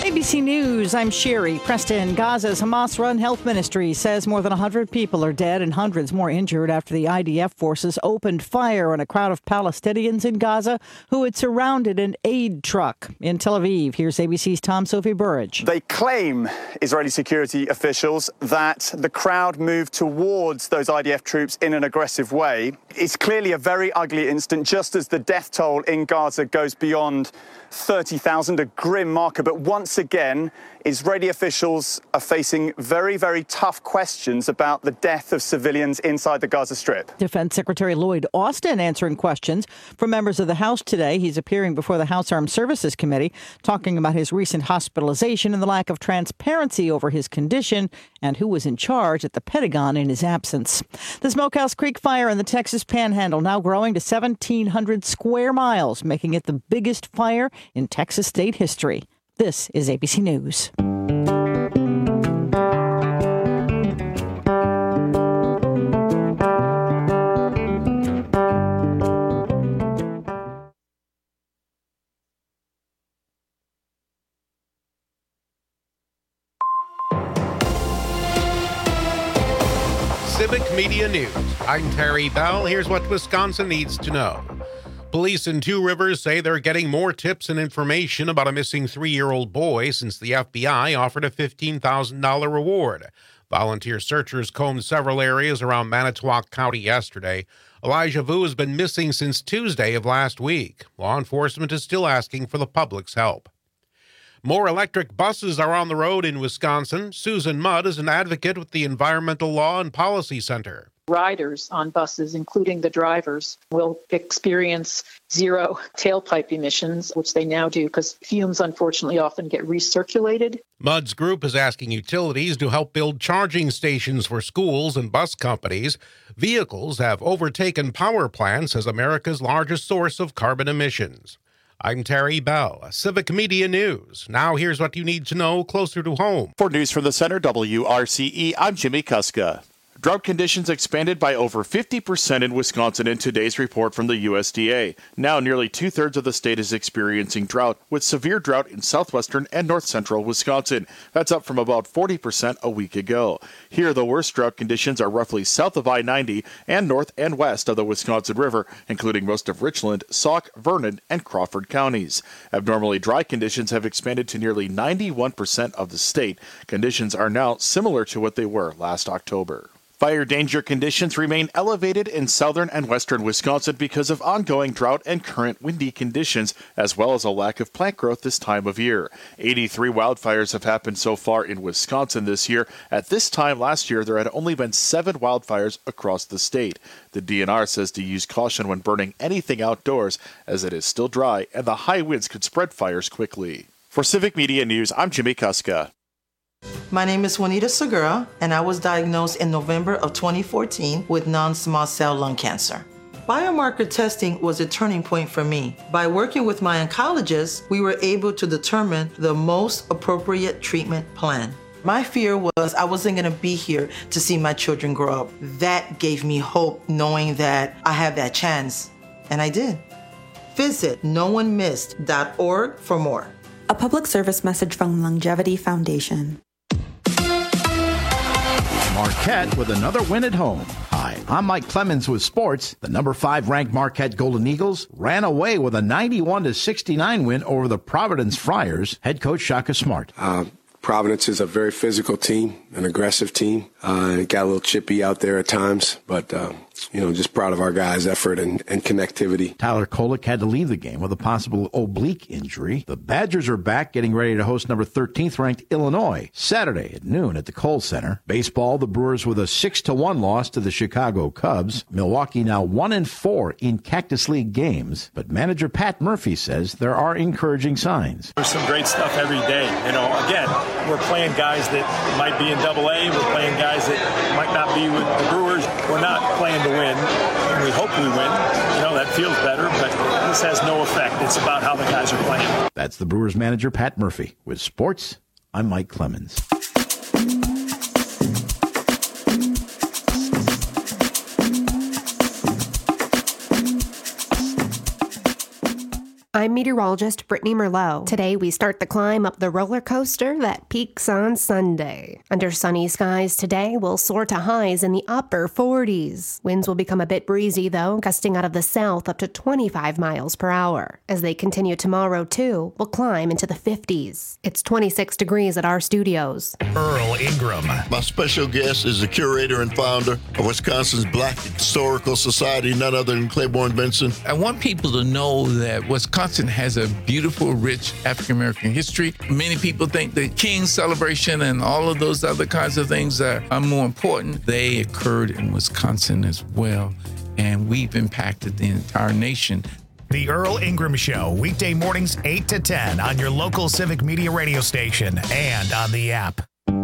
ABC News, I'm Sherry Preston. Gaza's Hamas-run health ministry says more than 100 people are dead and hundreds more injured after the IDF forces opened fire on a crowd of Palestinians in Gaza who had surrounded an aid truck in Tel Aviv. Here's ABC's Tom Sophie Burridge. They claim, Israeli security officials, that the crowd moved towards those IDF troops in an aggressive way. It's clearly a very ugly incident, just as the death toll in Gaza goes beyond 30,000, a grim marker. But once again, Israeli officials are facing very, very tough questions about the death of civilians inside the Gaza Strip. Defense Secretary Lloyd Austin answering questions from members of the House today. He's appearing before the House Armed Services Committee, talking about his recent hospitalization and the lack of transparency over his condition and who was in charge at the Pentagon in his absence. The Smokehouse Creek fire in the Texas Panhandle now growing to 1,700 square miles, making it the biggest fire in Texas state history. This is ABC News. Civic Media News. I'm Terry Bell. Here's what Wisconsin needs to know. Police in Two Rivers say they're getting more tips and information about a missing 3-year-old boy since the FBI offered a $15,000 reward. Volunteer searchers combed several areas around Manitowoc County yesterday. Elijah Vu has been missing since Tuesday of last week. Law enforcement is still asking for the public's help. More electric buses are on the road in Wisconsin. Susan Mudd is an advocate with the Environmental Law and Policy Center. Riders on buses, including the drivers, will experience zero tailpipe emissions, which they now do because fumes unfortunately often get recirculated. Mudd's group is asking utilities to help build charging stations for schools and bus companies. Vehicles have overtaken power plants as America's largest source of carbon emissions. I'm Terry Bell, Civic Media News. Now here's what you need to know closer to home. For News from the Center, WRCE, I'm Jimmy Kuska. Drought conditions expanded by over 50% in Wisconsin in today's report from the USDA. Now nearly two-thirds of the state is experiencing drought, with severe drought in southwestern and north-central Wisconsin. That's up from about 40% a week ago. Here, the worst drought conditions are roughly south of I-90 and north and west of the Wisconsin River, including most of Richland, Sauk, Vernon, and Crawford counties. Abnormally dry conditions have expanded to nearly 91% of the state. Conditions are now similar to what they were last October. Fire danger conditions remain elevated in southern and western Wisconsin because of ongoing drought and current windy conditions, as well as a lack of plant growth this time of year. 83 wildfires have happened so far in Wisconsin this year. At this time last year, there had only been 7 wildfires across the state. The DNR says to use caution when burning anything outdoors, as it is still dry and the high winds could spread fires quickly. For Civic Media News, I'm Jimmy Kuska. My name is Juanita Segura, and I was diagnosed in November of 2014 with non-small cell lung cancer. Biomarker testing was a turning point for me. By working with my oncologist, we were able to determine the most appropriate treatment plan. My fear was I wasn't going to be here to see my children grow up. That gave me hope, knowing that I have that chance, and I did. Visit NoOneMissed.org for more. A public service message from Longevity Foundation. Marquette with another win at home. Hi, I'm Mike Clemens with sports. The number 5 ranked Marquette Golden Eagles ran away with a 91-69 win over the Providence Friars. Head coach Shaka Smart. Providence is a very physical team, an aggressive team. Got a little chippy out there at times, but just proud of our guys' effort and connectivity. Tyler Kolek had to leave the game with a possible oblique injury. The Badgers are back, getting ready to host number 13th ranked Illinois Saturday at noon at the Kohl Center. Baseball, the Brewers with a 6-1 loss to the Chicago Cubs. Milwaukee now 1-4 in Cactus League games, but manager Pat Murphy says there are encouraging signs. There's some great stuff every day. Again, we're playing guys that might be in Double-A. We're playing guys that might not be with the Brewers. We're not playing to win. We hope we win. That feels better, but this has no effect. It's about how the guys are playing. That's the Brewers manager, Pat Murphy. With sports, I'm Mike Clemens. I'm meteorologist Brittany Merlot. Today we start the climb up the roller coaster that peaks on Sunday. Under sunny skies today, we'll soar to highs in the upper 40s. Winds will become a bit breezy though, gusting out of the south up to 25 miles per hour. As they continue tomorrow too, we'll climb into the 50s. It's 26 degrees at our studios. Earl Ingram. My special guest is the curator and founder of Wisconsin's Black Historical Society, none other than Claiborne Benson. I want people to know that Wisconsin has a beautiful, rich African-American history. Many people think the King's celebration and all of those other kinds of things are more important. They occurred in Wisconsin as well, and we've impacted the entire nation. The Earl Ingram Show, weekday mornings 8 to 10 on your local Civic Media radio station and on the app.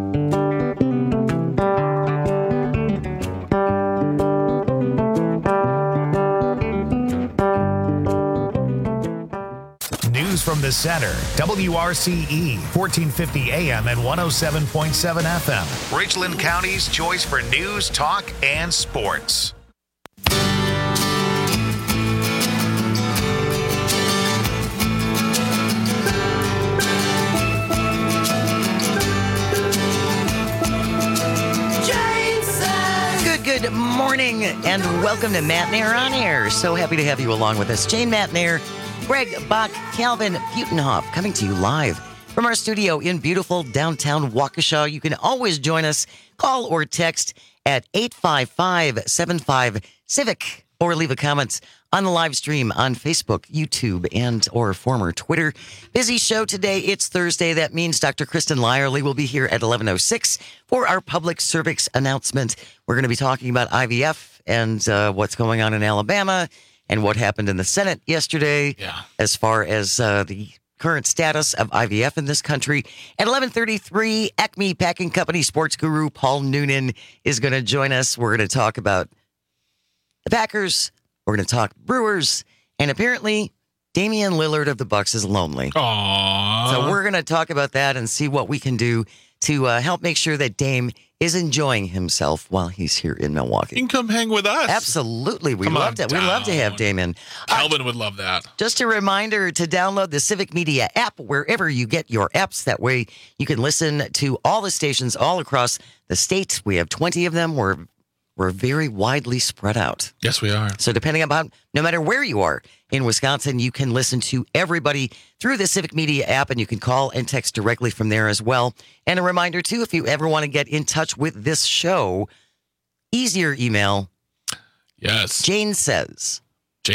News from the center, WRCE, 1450 AM and 107.7 FM. Richland County's choice for news, talk, and sports. Good morning and welcome to Matt Nair on Air. So happy to have you along with us. Jane Matt Nair, Greg Bach, Calvin Butenhoff coming to you live from our studio in beautiful downtown Waukesha. You can always join us. Call or text at 855-75-CIVIC or leave a comment on the live stream on Facebook, YouTube, and or former Twitter. Busy show today. It's Thursday. That means Dr. Kristen Lyerly will be here at 11:06 for our public service announcement. We're going to be talking about IVF and what's going on in Alabama and what happened in the Senate yesterday as far as the current status of IVF in this country. At 11:33, Acme Packing Company sports guru Paul Noonan is going to join us. We're going to talk about the Packers. We're going to talk Brewers. And apparently, Damian Lillard of the Bucks is lonely. Aww. So we're going to talk about that and see what we can do to help make sure that Dame is enjoying himself while he's here in Milwaukee. You can come hang with us. Absolutely. We love that. We love to have Damian. Calvin would love that. Just a reminder to download the Civic Media app wherever you get your apps. That way you can listen to all the stations all across the state. We have 20 of them. We're very widely spread out. Yes, we are. So depending upon, no matter where you are in Wisconsin, you can listen to everybody through the Civic Media app, and you can call and text directly from there as well. And a reminder, too, if you ever want to get in touch with this show, easier email. Yes. Jane says at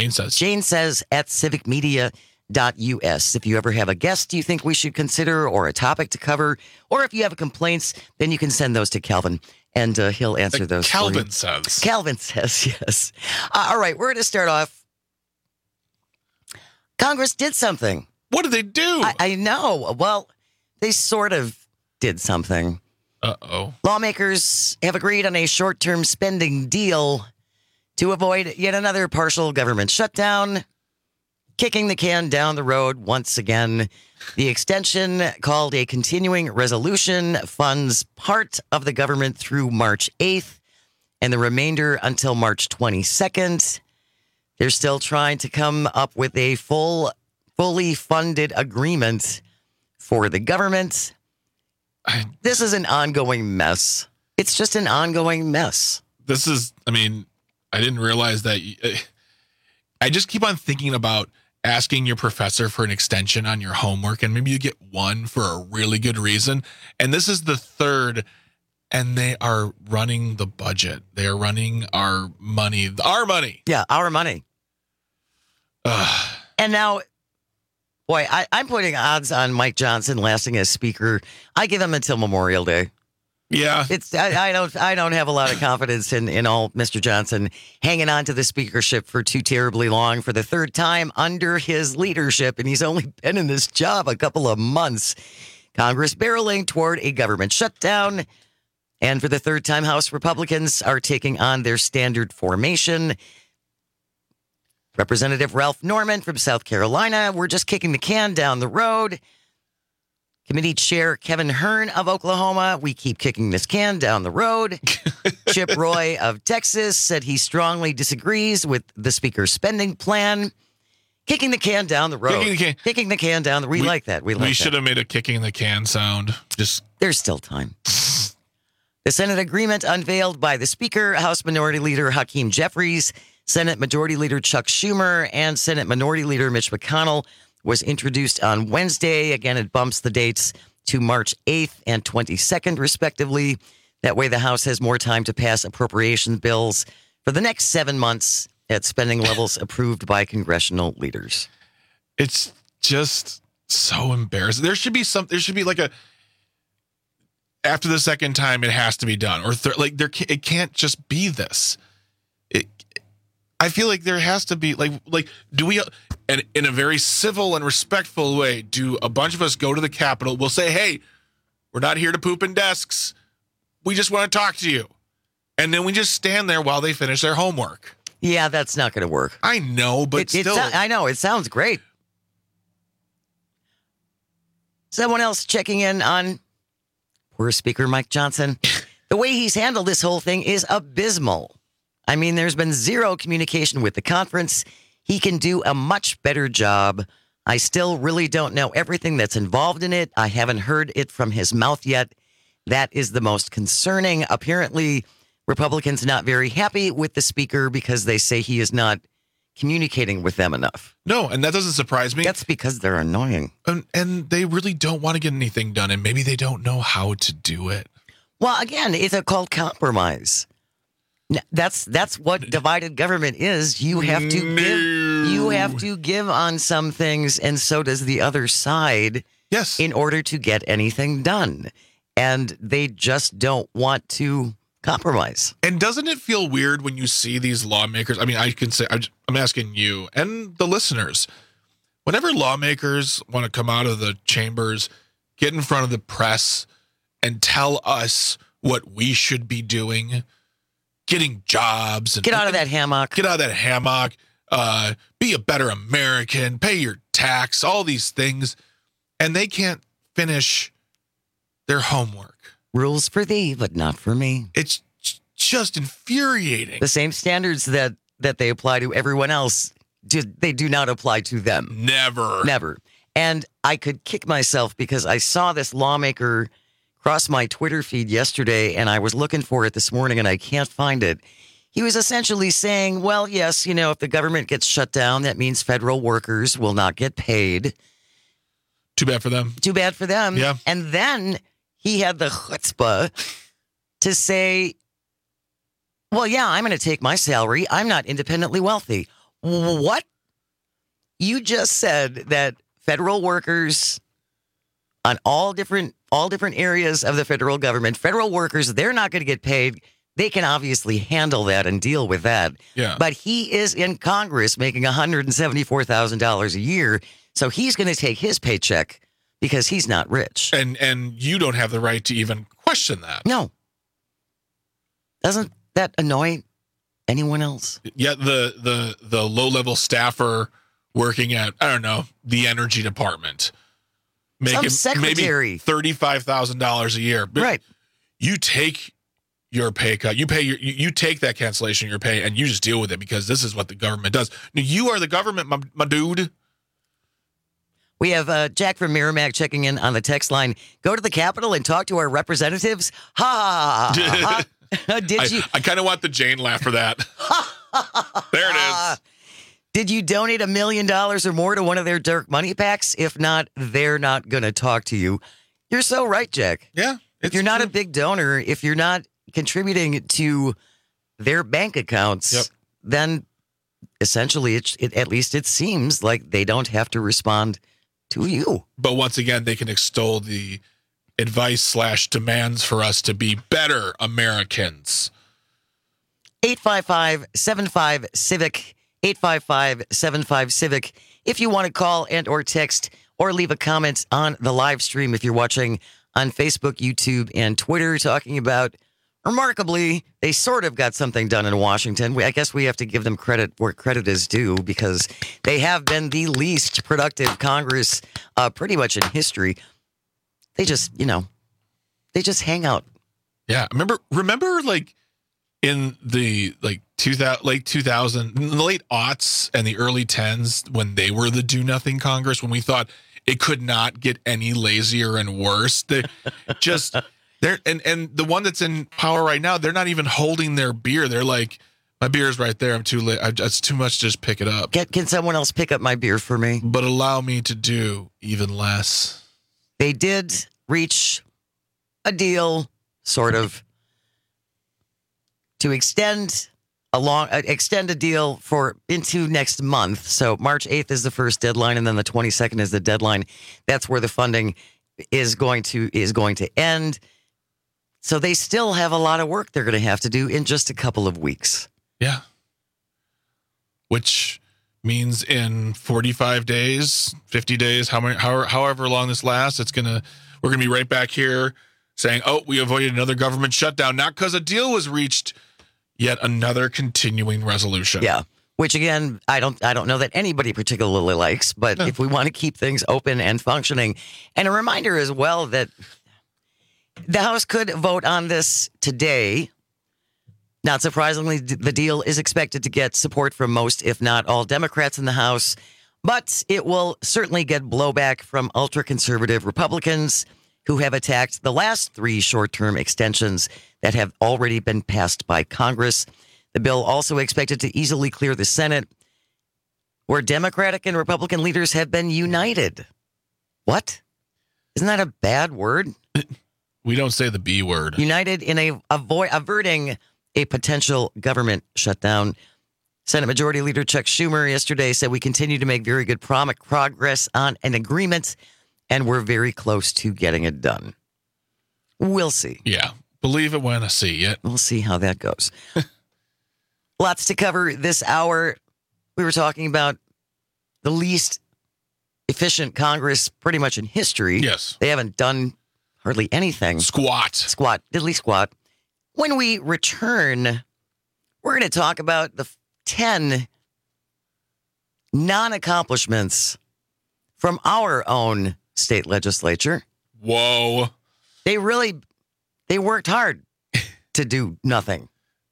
civicmedia.us. If you ever have a guest you think we should consider or a topic to cover, or if you have complaints, then you can send those to Calvin. And he'll answer those. Calvin says. Calvin says, yes. All right, we're going to start off. Congress did something. What did they do? I know. Well, they sort of did something. Uh-oh. Lawmakers have agreed on a short-term spending deal to avoid yet another partial government shutdown, kicking the can down the road once again. The extension, called a continuing resolution, funds part of the government through March 8th and the remainder until March 22nd. They're still trying to come up with a fully funded agreement for the government. This is an ongoing mess. It's just an ongoing mess. This is, I didn't realize that. I just keep on thinking about asking your professor for an extension on your homework, and maybe you get one for a really good reason. And this is the third, and they are running the budget. They are running our money. Yeah, our money. And now, boy, I'm putting odds on Mike Johnson lasting as speaker. I give him until Memorial Day. Yeah, I don't have a lot of confidence in all Mr. Johnson hanging on to the speakership for too terribly long for the third time under his leadership, and he's only been in this job a couple of months. Congress barreling toward a government shutdown, and for the third time, House Republicans are taking on their standard formation. Representative Ralph Norman from South Carolina, we're just kicking the can down the road. Committee Chair Kevin Hern of Oklahoma, we keep kicking this can down the road. Chip Roy of Texas said he strongly disagrees with the Speaker's spending plan. Kicking the can down the road. Kicking the can down the road. We like that. We should have made a kicking the can sound. There's still time. The Senate agreement unveiled by the Speaker, House Minority Leader Hakeem Jeffries, Senate Majority Leader Chuck Schumer, and Senate Minority Leader Mitch McConnell was introduced on Wednesday. Again, it bumps the dates to March 8th and 22nd, respectively. That way, the House has more time to pass appropriation bills for the next 7 months at spending levels approved by congressional leaders. It's just so embarrassing. There should be like a, after the second time, it has to be done. Or it can't just be this. I feel like there has to be do we, and in a very civil and respectful way, do a bunch of us go to the Capitol? We'll say, hey, we're not here to poop in desks. We just want to talk to you. And then we just stand there while they finish their homework. Yeah, that's not going to work. I know, but still. I know, it sounds great. Someone else checking in on poor Speaker Mike Johnson. The way he's handled this whole thing is abysmal. I mean, there's been zero communication with the conference. He can do a much better job. I still really don't know everything that's involved in it. I haven't heard it from his mouth yet. That is the most concerning. Apparently, Republicans not very happy with the speaker because they say he is not communicating with them enough. No, and that doesn't surprise me. That's because they're annoying. And they really don't want to get anything done, and maybe they don't know how to do it. Well, again, it's called compromise. That's what divided government is. You have to give on some things, and so does the other side. Yes. In order to get anything done. And they just don't want to compromise. And doesn't it feel weird when you see these lawmakers? I mean, I can say, I'm asking you and the listeners, whenever lawmakers want to come out of the chambers, get in front of the press and tell us what we should be doing, getting jobs. And get out of that hammock. Get out of that hammock. Be a better American, pay your tax, all these things. And they can't finish their homework. Rules for thee, but not for me. It's just infuriating. The same standards that they apply to everyone else, they do not apply to them. Never. And I could kick myself because I saw this lawmaker cross my Twitter feed yesterday, and I was looking for it this morning, and I can't find it. He was essentially saying, well, yes, if the government gets shut down, that means federal workers will not get paid. Too bad for them. Yeah. And then he had the chutzpah to say, well, yeah, I'm going to take my salary. I'm not independently wealthy. What? You just said that federal workers on all different areas of the federal government, federal workers, they're not going to get paid. They can obviously handle that and deal with that. Yeah. But he is in Congress making $174,000 a year. So he's going to take his paycheck because he's not rich. And you don't have the right to even question that. No. Doesn't that annoy anyone else? Yeah, the low-level staffer working at, I don't know, the energy department. Making secretary. Maybe $35,000 a year. But right. You take your pay cut. You take that cancellation of your pay and you just deal with it because this is what the government does. Now, you are the government, my dude. We have Jack from Merrimack checking in on the text line. Go to the Capitol and talk to our representatives. Ha! Did you? I kind of want the Jane laugh for that. There it is. Did you donate $1 million or more to one of their dark money packs? If not, they're not going to talk to you. You're so right, Jack. Yeah. If you're not a big donor, if you're not contributing to their bank accounts, then essentially, at least it seems like they don't have to respond to you. But once again, they can extol the advice/demands for us to be better Americans. 855-75-CIVIC, 855-75-CIVIC. If you want to call and or text or leave a comment on the live stream, if you're watching on Facebook, YouTube, and Twitter, talking about, remarkably, they sort of got something done in Washington. I guess we have to give them credit where credit is due because they have been the least productive Congress pretty much in history. They just, they just hang out. Yeah. Remember like in the late 2000, in the late aughts and the early 10s, when they were the do nothing Congress, when we thought it could not get any lazier and worse, and the one that's in power right now, they're not even holding their beer. They're like, my beer's right there. I'm too late. It's too much to just pick it up. Can someone else pick up my beer for me? But allow me to do even less. They did reach a deal, sort of, to extend a deal into next month. So March 8th is the first deadline, and then the 22nd is the deadline. That's where the funding is going to end. So they still have a lot of work they're going to have to do in just a couple of weeks. Yeah. Which means in 45 days, 50 days, however long this lasts, we're going to be right back here saying, oh, we avoided another government shutdown, not because a deal was reached, yet another continuing resolution. Yeah. Which again, I don't know that anybody particularly likes, but if we want to keep things open and functioning, and a reminder as well that the House could vote on this today. Not surprisingly, the deal is expected to get support from most, if not all, Democrats in the House, but it will certainly get blowback from ultra-conservative Republicans who have attacked the last 3 short-term extensions that have already been passed by Congress. The bill also expected to easily clear the Senate, where Democratic and Republican leaders have been united. What? Isn't that a bad word? We don't say the B word. United in averting a potential government shutdown. Senate Majority Leader Chuck Schumer yesterday said we continue to make very good progress on an agreement, and we're very close to getting it done. We'll see. Yeah. Believe it when I see it. We'll see how that goes. Lots to cover this hour. We were talking about the least efficient Congress pretty much in history. Yes. They haven't done hardly anything. Diddly squat. When we return, we're going to talk about the 10 non-accomplishments from our own state legislature. Whoa. They worked hard to do nothing.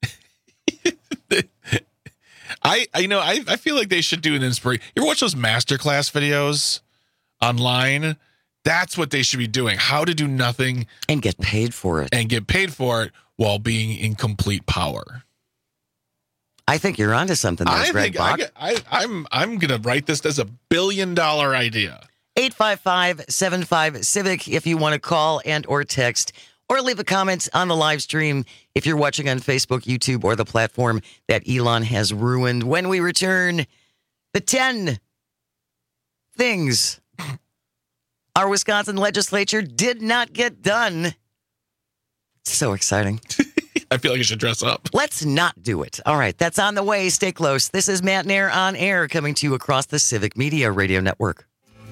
I feel like they should do an inspiration. You ever watch those masterclass videos online? That's what they should be doing. How to do nothing and get paid for it. While being in complete power. I think you're onto something there, Greg Bach. I'm going to write this as $1 billion idea. 855-75-CIVIC if you want to call and or text or leave a comment on the live stream if you're watching on Facebook, YouTube, or the platform that Elon has ruined. When we return, the 10 things our Wisconsin legislature did not get done. So exciting. I feel like I should dress up. Let's not do it. All right, that's on the way. Stay close. This is Matt Nair on air, coming to you across the Civic Media Radio Network.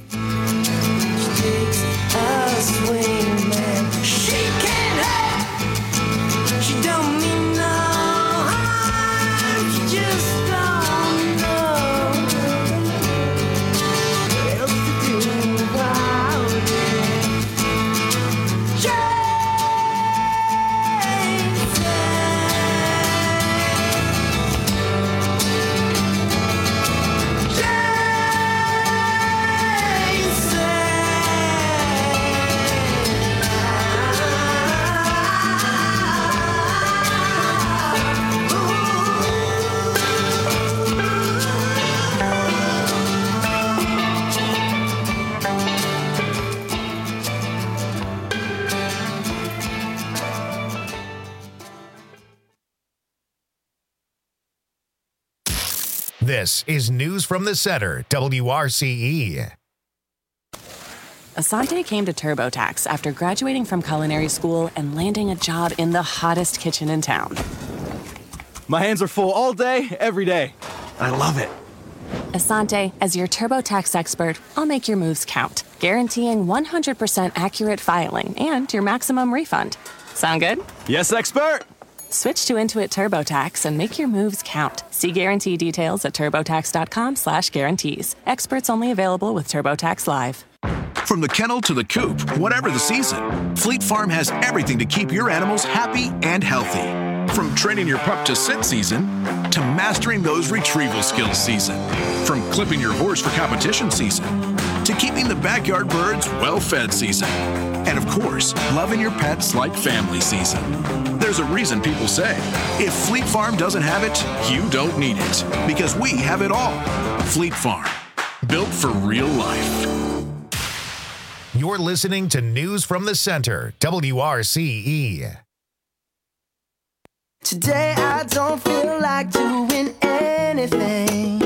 This is News from the Center, WRCE. Asante came to TurboTax after graduating from culinary school and landing a job in the hottest kitchen in town. My hands are full all day, every day. I love it. Asante, as your TurboTax expert, I'll make your moves count, guaranteeing 100% accurate filing and your maximum refund. Sound good? Yes, expert! Switch to Intuit TurboTax and make your moves count. See guarantee details at turbotax.com/guarantees. Experts only available with TurboTax Live. From the kennel to the coop, whatever the season, Fleet Farm has everything to keep your animals happy and healthy. From training your pup to sit season to mastering those retrieval skills season. From clipping your horse for competition season to keeping the backyard birds well-fed season. And of course, loving your pets like family season. There's a reason people say, if Fleet Farm doesn't have it, you don't need it. Because we have it all. Fleet Farm. Built for real life. You're listening to News from the Center, WRCE. Today I don't feel like doing anything.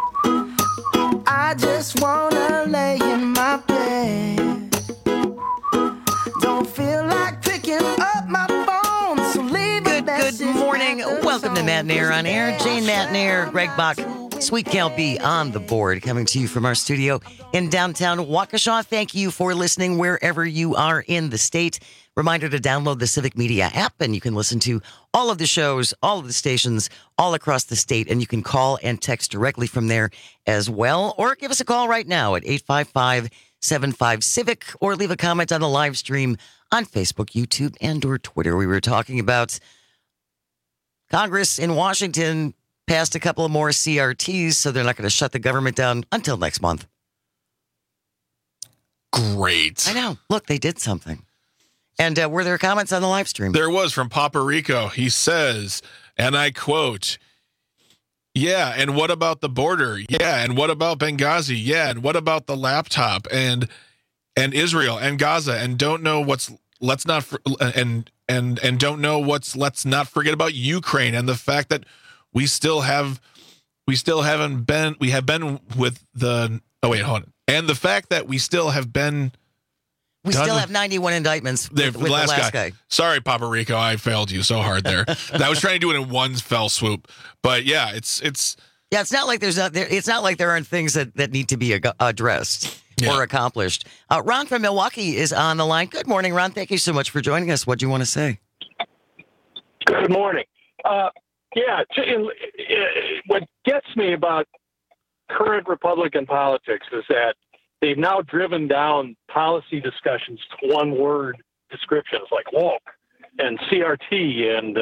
I just wanna lay in my bed. Don't feel like picking up my phone, so leave a message. Good morning. Welcome to Matt and Air on Air. Jane, Matt and Air, Greg Bach, Sweet Cal B on the board, coming to you from our studio in downtown Waukesha. Thank you for listening wherever you are in the state. Reminder to download the Civic Media app, and you can listen to all of the shows, all of the stations, all across the state, and you can call and text directly from there as well, or give us a call right now at 855-75-CIVIC, or leave a comment on the live stream on Facebook, YouTube, and or Twitter. We were talking about Congress in Washington passed a couple of more CRTs, so they're not going to shut the government down until next month. Great. I know. Look, they did something. And were there comments on the live stream? There was from Papa Rico. He says, and I quote, yeah, and what about the border? Yeah, and what about Benghazi? Yeah, and what about the laptop and Israel and Gaza? And don't know what's let's not and don't know what's let's not forget about Ukraine and the fact that we have been with the and the fact that we still have been. We still have 91 indictments with the last guy. Sorry, Papa Rico, I failed you so hard there. I was trying to do it in one fell swoop, but yeah, it's not like it's not like there aren't things that need to be addressed or accomplished. Ron from Milwaukee is on the line. Good morning, Ron. Thank you so much for joining us. What do you want to say? Good morning. What gets me about current Republican politics is that they've now driven down policy discussions to one-word descriptions like woke and CRT and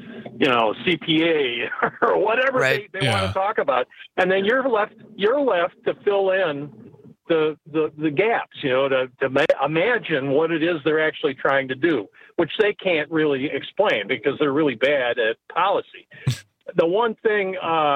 CPA or whatever they want to talk about, and then you're left to fill in the gaps, to imagine what it is they're actually trying to do, which they can't really explain because they're really bad at policy. The one thing,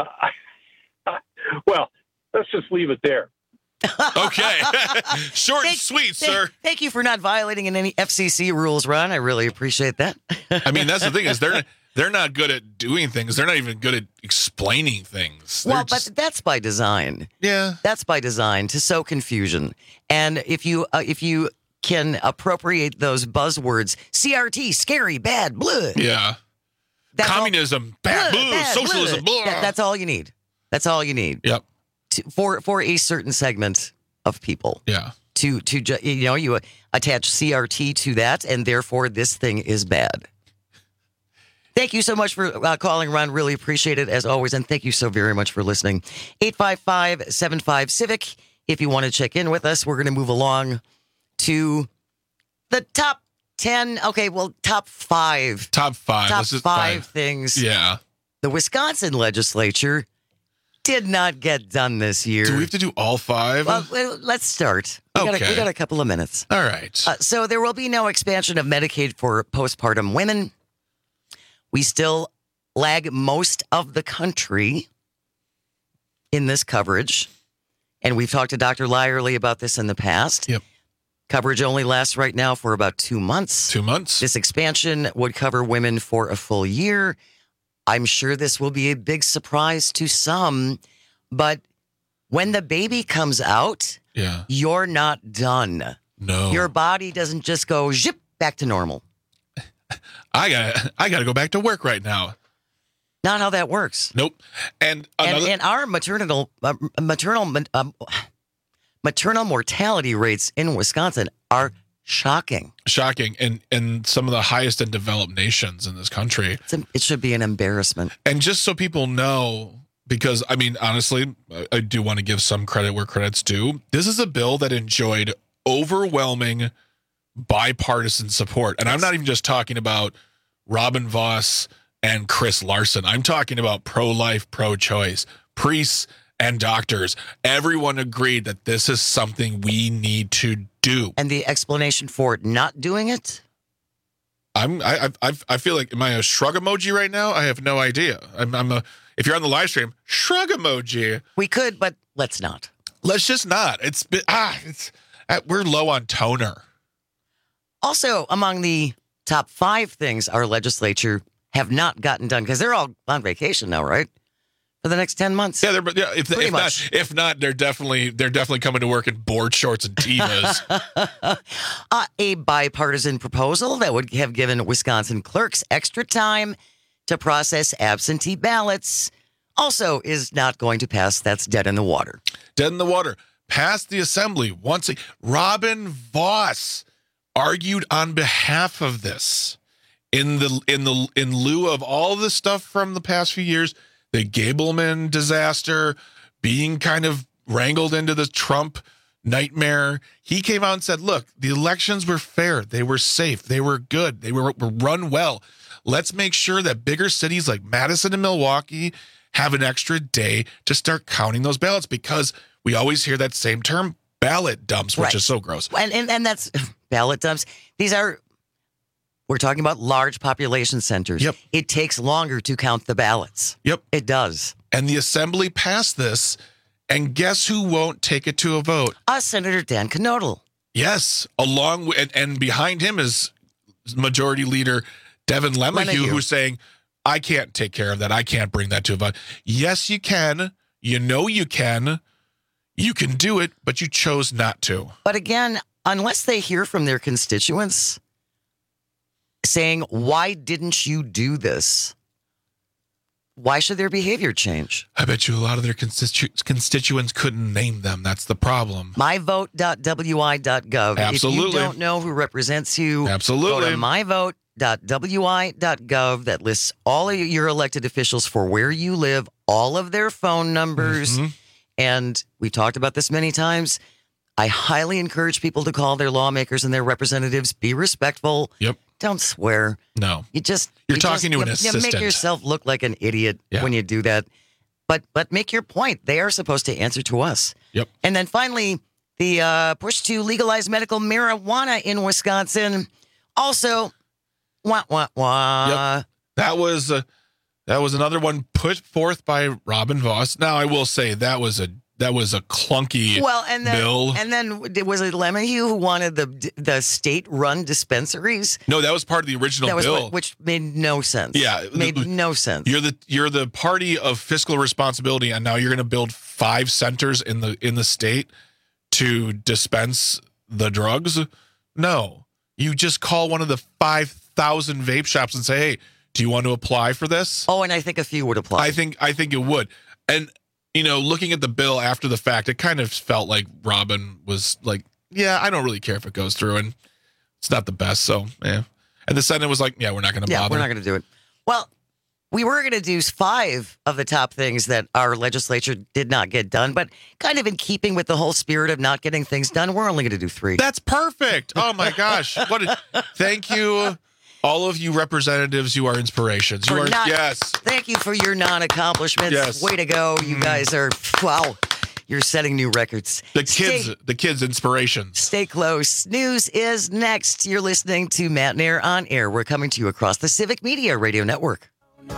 well, let's just leave it there. Okay. Short and sweet, sir. Thank you for not violating any FCC rules, Ron. I really appreciate that. I mean, that's the thing is they're not good at doing things. They're not even good at explaining things. But that's by design. Yeah. That's by design to sow confusion. And if you can appropriate those buzzwords, CRT, scary, bad, blah. Yeah. all, Communism, bad, socialism, blah. That's all you need. That's all you need. Yep. For a certain segment of people. Yeah. You attach CRT to that, and therefore this thing is bad. Thank you so much for calling, Ron. Really appreciate it, as always, and thank you so very much for listening. 855-75-CIVIC. If you want to check in with us, we're going to move along to the top 10. Okay, well, top 5. Top 5. Top 5 things. Yeah. The Wisconsin legislature did not get done this year. Do we have to do all 5? Well, let's start. We got a couple of minutes. All right. So there will be no expansion of Medicaid for postpartum women. We still lag most of the country in this coverage. And we've talked to Dr. Lyerly about this in the past. Yep. Coverage only lasts right now for about 2 months. 2 months. This expansion would cover women for a full year. I'm sure this will be a big surprise to some, but when the baby comes out, you're not done. No. Your body doesn't just go zip back to normal. I gotta go back to work right now. Not how that works. Nope. And our maternal mortality rates in Wisconsin are shocking. And some of the highest in developed nations in this country. It should be an embarrassment. And just so people know, because, I mean, honestly, I do want to give some credit where credit's due. This is a bill that enjoyed overwhelming bipartisan support. And I'm not even just talking about Robin Vos and Chris Larson. I'm talking about pro-life, pro-choice, priests and doctors. Everyone agreed that this is something we need to do. And the explanation for not doing it? I feel like, am I a shrug emoji right now? I have no idea. If you're on the live stream, shrug emoji. We could, but let's not. Let's just not. We're low on toner. Also, among the top 5 things our legislature have not gotten done, because they're all on vacation now, right? For the next 10 months. Yeah, if not, they're definitely coming to work in board shorts and Tevas. A bipartisan proposal that would have given Wisconsin clerks extra time to process absentee ballots also is not going to pass. That's dead in the water. Dead in the water. Passed the assembly Robin Vos argued on behalf of this in lieu of all the stuff from the past few years, the Gableman disaster, being kind of wrangled into the Trump nightmare. He came out and said, look, the elections were fair. They were safe. They were good. They were run well. Let's make sure that bigger cities like Madison and Milwaukee have an extra day to start counting those ballots, because we always hear that same term, ballot dumps, which is so gross. And that's ballot dumps. We're talking about large population centers. Yep. It takes longer to count the ballots. Yep. It does. And the assembly passed this, and guess who won't take it to a vote? Senator Dan Knodl. Yes, along with, and behind him is Majority Leader Devin LeMahieu, who's saying, I can't take care of that. I can't bring that to a vote. Yes, you can. You know you can. You can do it, but you chose not to. But again, unless they hear from their constituents saying, why didn't you do this? Why should their behavior change? I bet you a lot of their constituents couldn't name them. That's the problem. myvote.wi.gov. Absolutely. If you don't know who represents you, absolutely, go to myvote.wi.gov. That lists all of your elected officials for where you live, all of their phone numbers. Mm-hmm. And we talked about this many times. I highly encourage people to call their lawmakers and their representatives. Be respectful. Yep. Don't swear. No. You're talking to an assistant. You make yourself look like an idiot when you do that. But make your point. They are supposed to answer to us. Yep. And then finally, the push to legalize medical marijuana in Wisconsin. Also, Yep. That was another one put forth by Robin Vos. Now, I will say that was a clunky bill. And then was it LeMahieu who wanted the state-run dispensaries? No, that was part of the original bill, which made no sense. Yeah, made no sense. You're the party of fiscal responsibility, and now you're going to build 5 centers in the state to dispense the drugs. No, you just call one of the 5,000 vape shops and say, "Hey, do you want to apply for this?" Oh, and I think a few would apply. I think it would, and. Looking at the bill after the fact, it kind of felt like Robin was like, yeah, I don't really care if it goes through, and it's not the best, so, yeah. And the Senate was like, yeah, we're not going to bother. Yeah, we're not going to do it. Well, we were going to do 5 of the top things that our legislature did not get done, but kind of in keeping with the whole spirit of not getting things done, we're only going to do 3. That's perfect. Oh, my gosh. Thank you. All of you representatives, you are inspirations. Yes. Thank you for your non-accomplishments. Yes. Way to go. You guys are, wow, you're setting new records. The kids' inspirations. Stay close. News is next. You're listening to Matt and Air on Air. We're coming to you across the Civic Media Radio Network. No.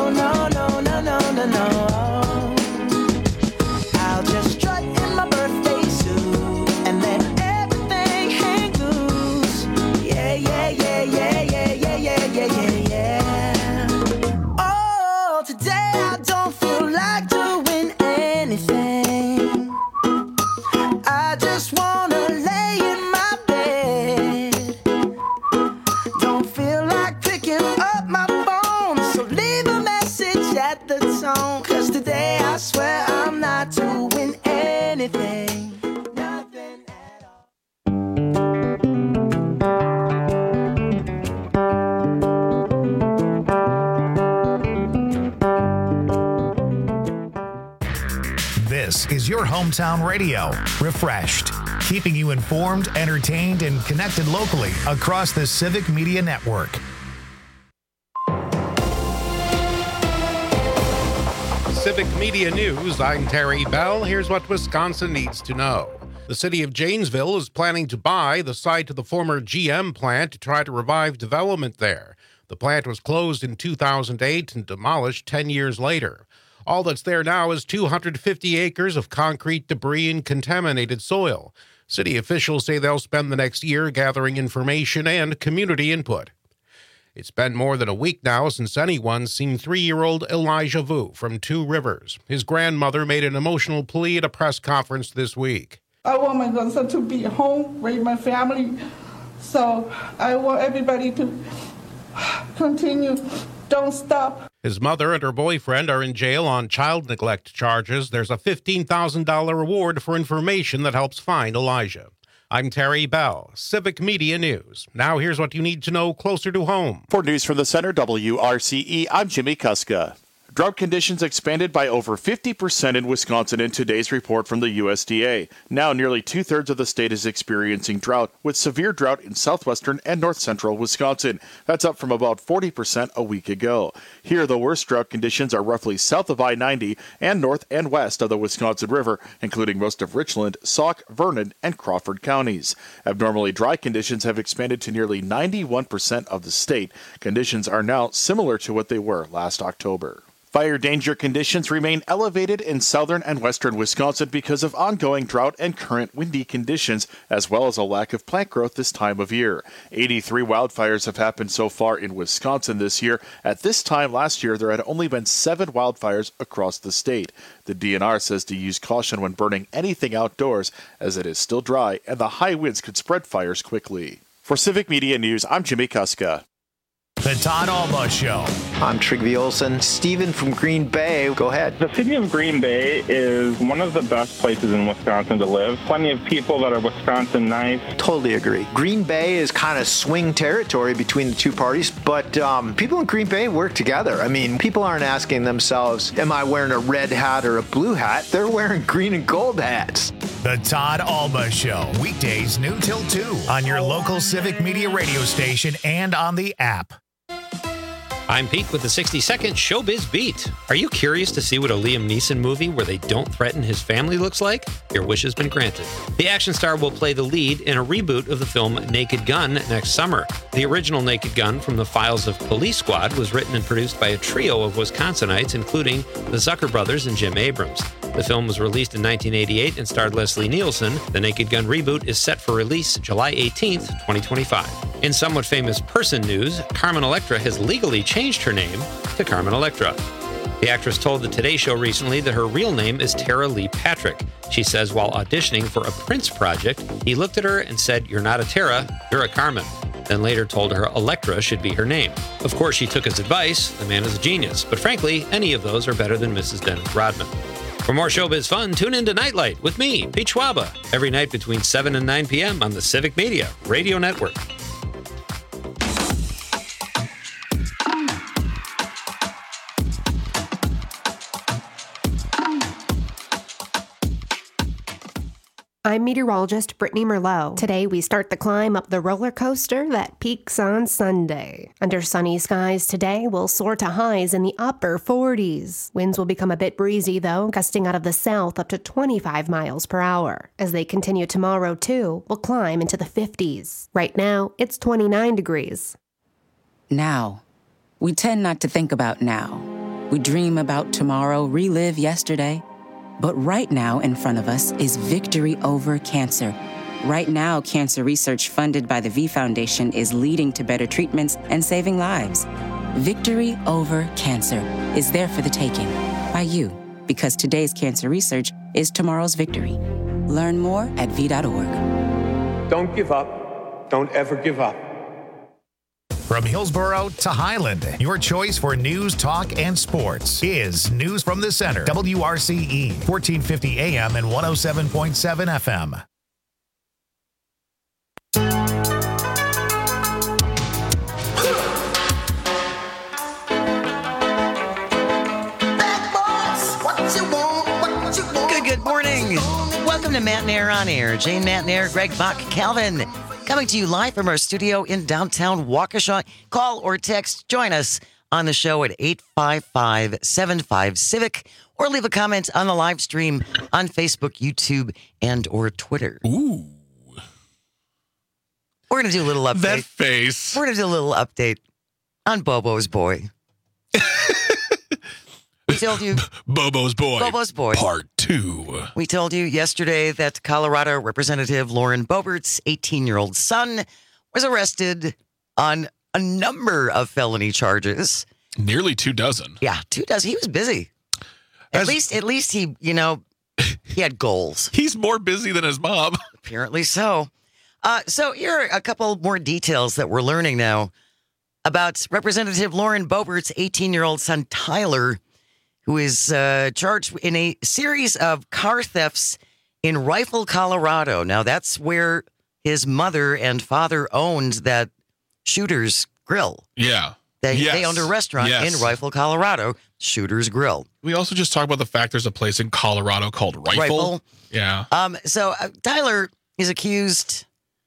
I'll just strut in my birthday suit and let everything hang loose. Yeah. Oh, today I don't feel like doing anything. I just wanna lay in my bed. Don't feel like picking up my phone, so leave a message at the tone. 'Cause today I swear I'm not doing anything. Nothing at all. This is your hometown radio, Refreshed, keeping you informed, entertained, and connected locally across the Civic Media Network. Civic Media News, I'm Terry Bell. Here's what Wisconsin needs to know. The city of Janesville is planning to buy the site of the former GM plant to try to revive development there. The plant was closed in 2008 and demolished 10 years later. All that's there now is 250 acres of concrete debris and contaminated soil. City officials say they'll spend the next year gathering information and community input. It's been more than a week now since anyone's seen 3-year-old Elijah Vu from Two Rivers. His grandmother made an emotional plea at a press conference this week. I want my grandson to be home, raise my family. So I want everybody to continue. Don't stop. His mother and her boyfriend are in jail on child neglect charges. There's a $15,000 reward for information that helps find Elijah. I'm Terry Bell, Civic Media News. Now here's what you need to know closer to home. For News from the Center, WRCE, I'm Jimmy Kuska. Drought conditions expanded by over 50% in Wisconsin in today's report from the USDA. Now nearly 2/3 of the state is experiencing drought, with severe drought in southwestern and north central Wisconsin. That's up from about 40% a week ago. Here, the worst drought conditions are roughly south of I-90 and north and west of the Wisconsin River, including most of Richland, Sauk, Vernon, and Crawford counties. Abnormally dry conditions have expanded to nearly 91% of the state. Conditions are now similar to what they were last October. Fire danger conditions remain elevated in southern and western Wisconsin because of ongoing drought and current windy conditions, as well as a lack of plant growth this time of year. 83 wildfires have happened so far in Wisconsin this year. At this time last year, there had only been 7 wildfires across the state. The DNR says to use caution when burning anything outdoors, as it is still dry and the high winds could spread fires quickly. For Civic Media News, I'm Jimmy Kuska. The Todd Alba Show. I'm Trygve Olsen. Steven from Green Bay, go ahead. The city of Green Bay is one of the best places in Wisconsin to live. Plenty of people that are Wisconsin nice. Totally agree. Green Bay is kind of swing territory between the two parties, but people in Green Bay work together. I mean, people aren't asking themselves, am I wearing a red hat or a blue hat? They're wearing green and gold hats. The Todd Alba Show. Weekdays noon till 2 on your local Civic Media radio station and on the app. I'm Pete with the 60-second Showbiz Beat. Are you curious to see what a Liam Neeson movie where they don't threaten his family looks like? Your wish has been granted. The action star will play the lead in a reboot of the film Naked Gun next summer. The original Naked Gun from the files of Police Squad was written and produced by a trio of Wisconsinites, including the Zucker brothers and Jim Abrams. The film was released in 1988 and starred Leslie Nielsen. The Naked Gun reboot is set for release July 18th, 2025. In somewhat famous person news, Carmen Electra has legally changed her name to Carmen Electra. The actress told the Today Show recently that her real name is Tara Lee Patrick. She says while auditioning for a Prince project, he looked at her and said, "You're not a Tara, you're a Carmen." Then later told her Electra should be her name. Of course, she took his advice. The man is a genius. But frankly, any of those are better than Mrs. Dennis Rodman. For more showbiz fun, tune in to Nightlight with me, Pete Schwaba, every night between 7 and 9 p.m. on the Civic Media Radio Network. I'm meteorologist Brittany Merlot. Today we start the climb up the roller coaster that peaks on Sunday. Under sunny skies today, we'll soar to highs in the upper 40s. Winds will become a bit breezy though, gusting out of the south up to 25 miles per hour. As they continue tomorrow too, we'll climb into the 50s. Right now, it's 29 degrees. Now. We tend not to think about now. We dream about tomorrow, relive yesterday. But right now in front of us is victory over cancer. Right now, cancer research funded by the V Foundation is leading to better treatments and saving lives. Victory over cancer is there for the taking by you, because today's cancer research is tomorrow's victory. Learn more at v.org. Don't give up. Don't ever give up. From Hillsborough to Highland, your choice for news, talk, and sports is News from the Center. WRCE, 1450 AM and 107.7 FM. Good morning. Welcome to Matinair On Air. Jane Matinair, Greg Bach, Calvin. Coming to you live from our studio in downtown Waukesha. Call or text, join us on the show at 855-75-CIVIC or leave a comment on the live stream on Facebook, YouTube, and or Twitter. Ooh. We're going to do a little update. That face. We're going to do a little update on Bobo's boy. We told you. Bobo's boy. Bobo's boy. Part 2. We told you yesterday that Colorado Representative Lauren Boebert's 18-year-old son was arrested on a number of felony charges. Nearly 2 dozen. Yeah, 2 dozen. He was busy. At least he, he had goals. He's more busy than his mom. Apparently so. So here are a couple more details that we're learning now about Representative Lauren Boebert's 18-year-old son, Tyler, who is charged in a series of car thefts in Rifle, Colorado. Now, that's where his mother and father owned that Shooter's Grill. Yeah. They owned a restaurant in Rifle, Colorado, Shooter's Grill. We also just talked about the fact there's a place in Colorado called Rifle. Yeah. So Tyler is accused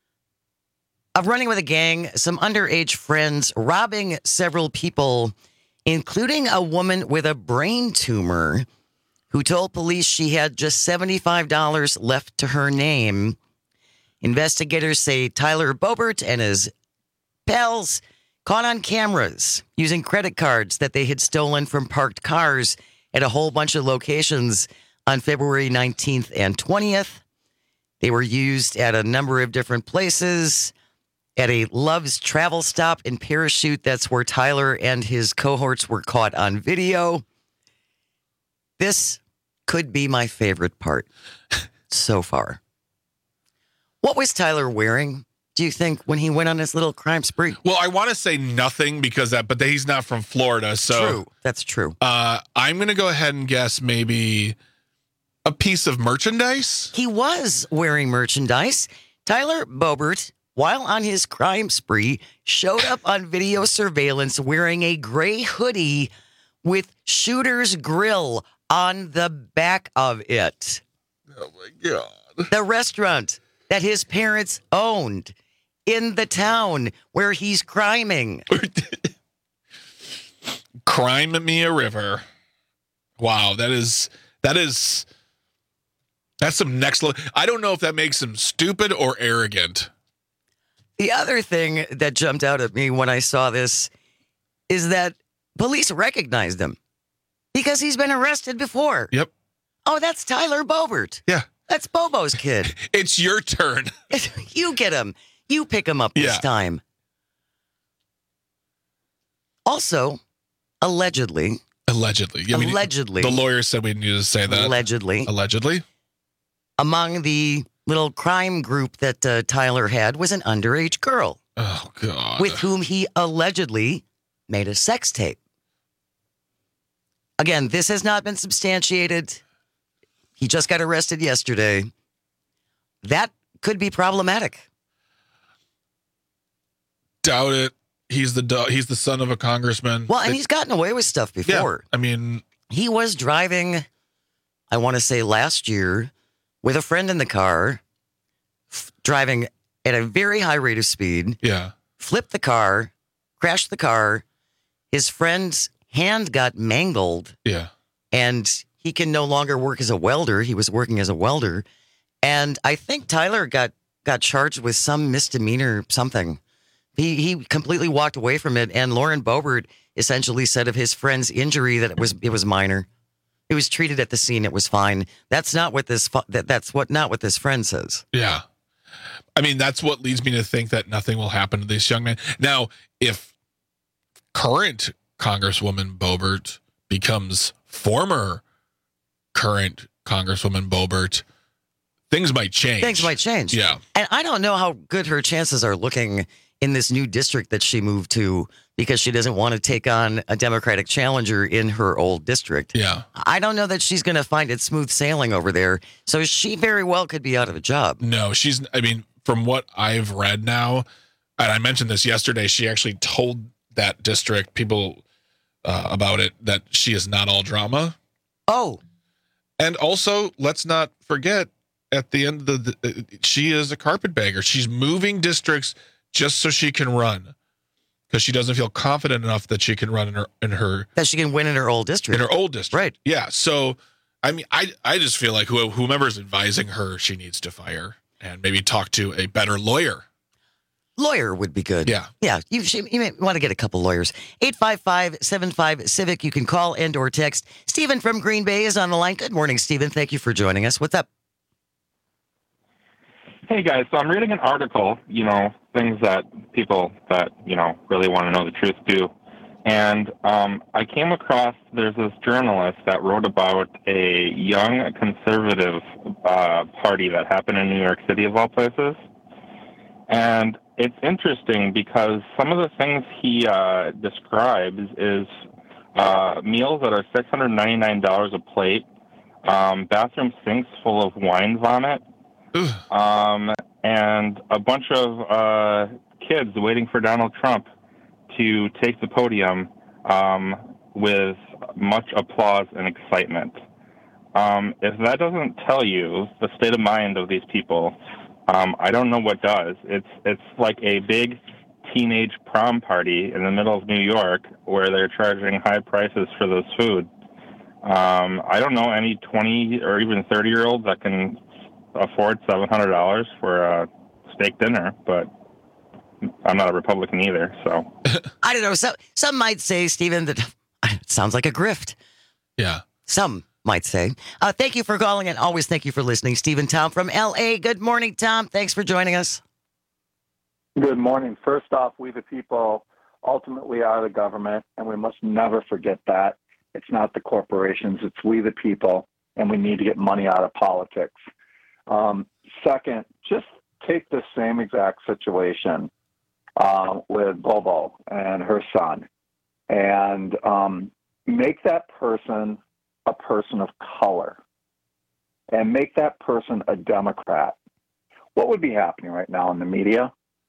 of running with a gang, some underage friends, robbing several people, including a woman with a brain tumor who told police she had just $75 left to her name. Investigators say Tyler Boebert and his pals caught on cameras using credit cards that they had stolen from parked cars at a whole bunch of locations on February 19th and 20th. They were used at a number of different places. At a Love's travel stop in Parachute, that's where Tyler and his cohorts were caught on video. This could be my favorite part so far. What was Tyler wearing, do you think, when he went on his little crime spree? Well, I want to say nothing but he's not from Florida, so true. That's true. I'm going to go ahead and guess maybe a piece of merchandise. He was wearing merchandise. Tyler Boebert, while on his crime spree, showed up on video surveillance wearing a gray hoodie with Shooter's Grill on the back of it. Oh, my God. The restaurant that his parents owned in the town where he's criming. Crime me a river. Wow, that's some next level. I don't know if that makes him stupid or arrogant. The other thing that jumped out at me when I saw this is that police recognized him because he's been arrested before. Yep. Oh, that's Tyler Boebert. Yeah. That's Bobo's kid. It's your turn. You get him. You pick him up this time. Also, allegedly. Yeah, allegedly. The lawyer said we needed to say that. Allegedly. Among the little crime group that Tyler had was an underage girl. Oh, God. With whom he allegedly made a sex tape. Again, this has not been substantiated. He just got arrested yesterday. That could be problematic. Doubt it. He's the son of a congressman. Well, and he's gotten away with stuff before. Yeah, I mean, he was driving, I want to say last year, with a friend in the car, driving at a very high rate of speed. Yeah. Flipped the car, crashed the car. His friend's hand got mangled. Yeah. And he can no longer work as a welder. He was working as a welder. And I think Tyler got charged with some misdemeanor something. He completely walked away from it. And Lauren Boebert essentially said of his friend's injury that it was minor. It was treated at the scene. It was fine. That's not what this friend says. Yeah. I mean, that's what leads me to think that nothing will happen to this young man. Now, if current Congresswoman Boebert becomes former current Congresswoman Boebert, things might change. Yeah. And I don't know how good her chances are looking in this new district that she moved to because she doesn't want to take on a Democratic challenger in her old district. Yeah. I don't know that she's going to find it smooth sailing over there. So she very well could be out of a job. No, from what I've read now, and I mentioned this yesterday, she actually told that district people about it, that she is not all drama. Oh. And also, let's not forget, at the end of she is a carpetbagger. She's moving districts just so she can run. because she doesn't feel confident enough that she can run that she can win in her old district. In her old district, right? Yeah. So, I mean, I just feel like whomever's advising her, she needs to fire and maybe talk to a better lawyer. Lawyer would be good. Yeah. Yeah. You may want to get a couple lawyers. 855-75-CIVIC. You can call and or text. Stephen from Green Bay is on the line. Good morning, Stephen. Thank you for joining us. What's up? Hey, guys. So I'm reading an article, things that people that, really want to know the truth do. And I came across, there's this journalist that wrote about a young conservative party that happened in New York City, of all places. And it's interesting because some of the things he describes is meals that are $699 a plate, bathroom sinks full of wine vomit, and a bunch of kids waiting for Donald Trump to take the podium with much applause and excitement. If that doesn't tell you the state of mind of these people, I don't know what does. It's like a big teenage prom party in the middle of New York where they're charging high prices for this food. I don't know any 20 or even 30-year-olds that can afford $700 for a steak dinner, but I'm not a Republican either, so. I don't know. Some might say, Stephen, that it sounds like a grift. Yeah. Some might say. Thank you for calling and always thank you for listening. Stephen Tom from L.A. Good morning, Tom. Thanks for joining us. Good morning. First off, we the people ultimately are the government, and we must never forget that. It's not the corporations, it's we the people, and we need to get money out of politics. Second, just take the same exact situation with Bobo and her son, and make that person a person of color, and make that person a Democrat. What would be happening right now in the media?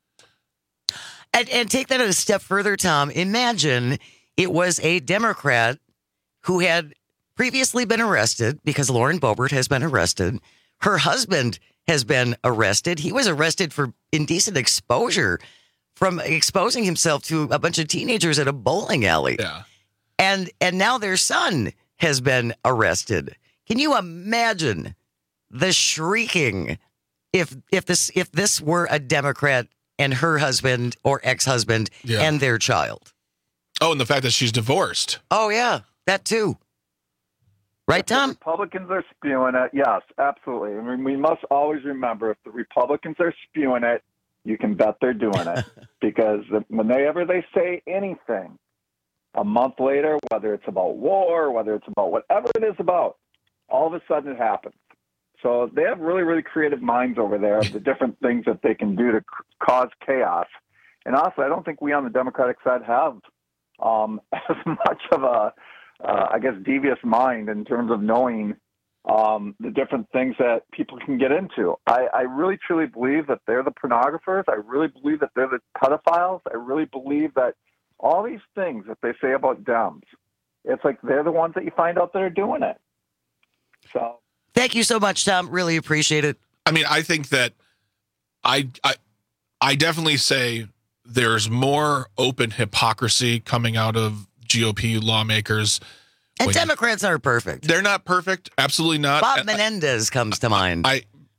And take that a step further, Tom. Imagine it was a Democrat who had previously been arrested because Lauren Boebert has been arrested. Her husband has been arrested. He was arrested for indecent exposure from exposing himself to a bunch of teenagers at a bowling alley. Yeah. And now their son has been arrested. Can you imagine the shrieking if this were a Democrat and her husband or ex-husband and their child? Oh, and the fact that she's divorced. Oh, yeah, that too. Right, Tom? If the Republicans are spewing it, yes, absolutely. I mean, we must always remember, if the Republicans are spewing it, you can bet they're doing it. Because whenever they say anything, a month later, whether it's about war, whether it's about whatever it is about, all of a sudden it happens. So they have really, really creative minds over there of the different things that they can do to cause chaos. And honestly, I don't think we on the Democratic side have as much of a, devious mind in terms of knowing the different things that people can get into. I really, truly believe that they're the pornographers. I really believe that they're the pedophiles. I really believe that all these things that they say about Dems, it's like they're the ones that you find out that are doing it. So. Thank you so much, Tom. Really appreciate it. I mean, I think that I definitely say there's more open hypocrisy coming out of GOP lawmakers. And Democrats aren't perfect. They're not perfect. Absolutely not. Bob Menendez comes to mind.